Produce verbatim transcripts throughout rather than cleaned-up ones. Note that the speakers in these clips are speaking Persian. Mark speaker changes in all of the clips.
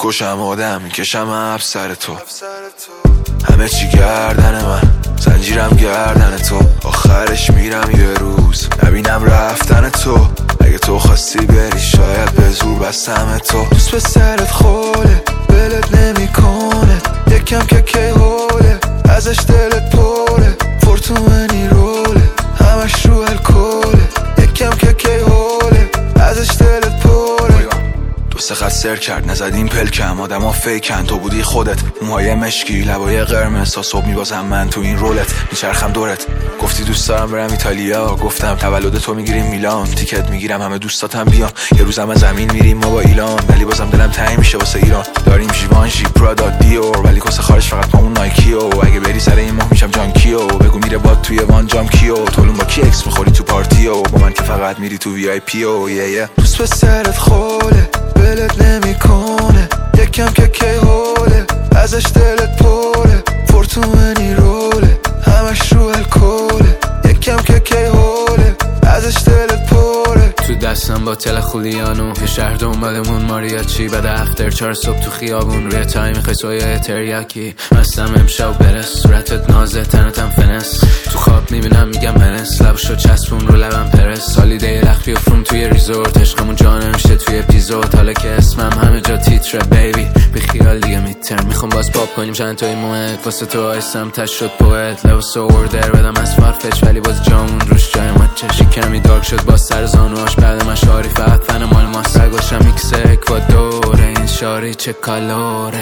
Speaker 1: میکشم آدم میکشم اب سر تو، همه چی گردن من، زنجیرم گردن تو، آخرش میرم یه روز نبینم رفتن تو. اگه تو خواستی بری شاید به زور بستم تو. دوست به سرت خوله بلت نمیکنه، یکم که کی حوله ازش دلت پره، فورتومنی روله همش رو الکله، یکم که کی حوله ازش دلت پره. دو سه خط سر کرد نزدیم پلکم، آدم ها فیکن تو بودی خودت، موهای مشکی لبای قرمز تا صبح میبازم من تو این رولت، میچرخم دورت. گفتی دوست دارم برم ایتالیا، گفتم تولد تو میگیریم میلان، تیکت میگیرم همه دوستاتم بیان، یه روزم از زمین میریم ما با ایلان، ولی بازم دلم تنگ میشه واسه ایران. داریم ژیوانژی پرادا دیور، ولی کس خارج فقط پامون نایکیو، اگه بری سر این ماه میشم جانکیو، بگو میره باد توی وان جام کیو، تولون با کی اکس میخوری تو پارتیو، با من که فقط میری تو وی آی پیو. یه یه دوست به سرت خوله بلت نمیکنه، یکم که کی حوله ازش دلت پره، فورتومنی روله همش رو الکله، یکم که کی حوله ازش دلت پره.
Speaker 2: تو دستم با تل خولیانو یه شهر دنبالمون ماریاچی، بعد افتر چهار صبح تو خیابون روی تای میخوای سویای تریاکی، مستم امشب برس صورتت نازه تنتم فنس، تو خواب میبینم میگم منس، لبشو چسبون رو لبم پرس، سالیده لخ بیفروم توی ریزورت، عشقمون جانه میشه توی اپیزود، حالا که اسمم همه جا تیتره بیبی بی خیال دیگه میتر، میخوام باز پاپ کنیم چند تای موهت، واسه تو آیستم تش شد پوئت، لباس اوردر بدم از فارفچ ولی باز جامون روش جای مچش، کمی دارک شد باز سر زانوهاش بعد من شاری فقط فن مال ما، سرگاشم میکس اکوادوره این شاری چه کالوره.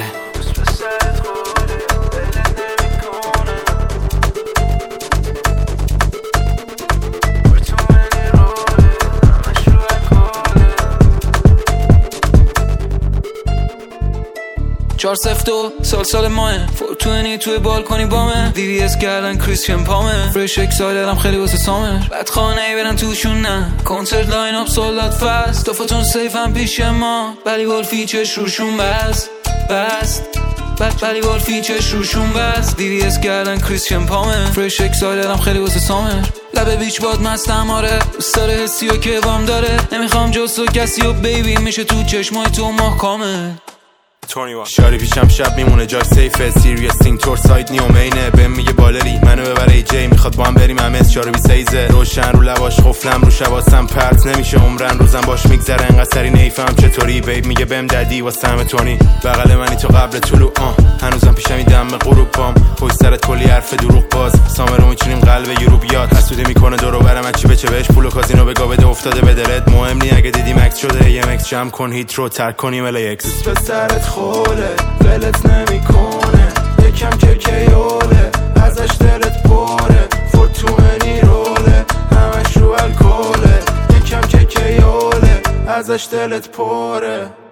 Speaker 3: چهار سفت و سال سال ماه فورتونی توی بالکنی بامه، وی وی اس کردن کریسچن پامه، فرش اکسایلرم خیلی واسه سامر، بعد خانه ای برن توشون نه، کنسرت لاین اپ سولدات فست، دفتون سیف هم پیش ما، ولی گل فیچش روشون بست بست بعد ولی گل فیچش روشون بست، وی وی اس کردن کریسچن پامه، فرش اکسایلرم خیلی واسه سامر، لبه بیچ باد مستم آره، دوست داره حسی و که بام داره، نمیخوام جز تو کسی و بیبی میشه تو چشمای تو ماه کامل.
Speaker 4: شاری پیشم شب میمونه جای سیفه، سیریس تینگ تور سایت نیومینه، بهم میگه بالری منو ببره ای جی، میخواد با هم بریم امس چهار و بیست سیزه، روشن رو لباش خفلم رو شباسم پرت نمیشه عمرن، روزم باش میگذره انقدر سری نیفهم چطوری، بیب میگه بهم ددی واسه همه تونی، بغل منی تو قبل طلوع آه، هنوزم پیشم این دم غروب پام، پشت سرت کلی حرف دروغ باز، سامرو میچینیم قلب یورو بیاد، حسودی میکنه دورو برم چی بچه بهش، پول و کازینو بگا بده افتاده به دلت، مهم نی اگه دیدی مکس شده ای ام ایکس جمع کن هیت رو ترک کنیم ال ایکس.
Speaker 5: دوست به سرت خوله ولت نمیکنه، یکم که کیوله ازش دلت پره، فورتومنی روله همش رو الکله، یکم که کیوله ازش دلت پره.